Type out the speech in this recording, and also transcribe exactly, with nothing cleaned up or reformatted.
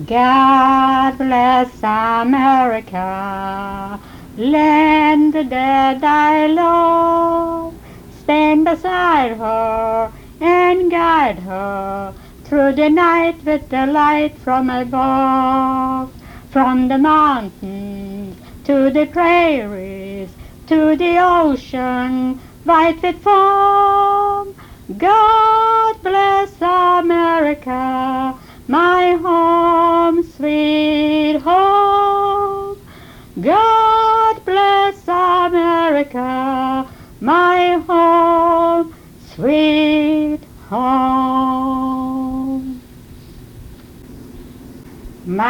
God bless America, land that I love. Stand beside her and guide her through the night with the light from above. From the mountains to the prairies to the ocean white with foam. God bless America, my home, sweet home. God bless America, my home, sweet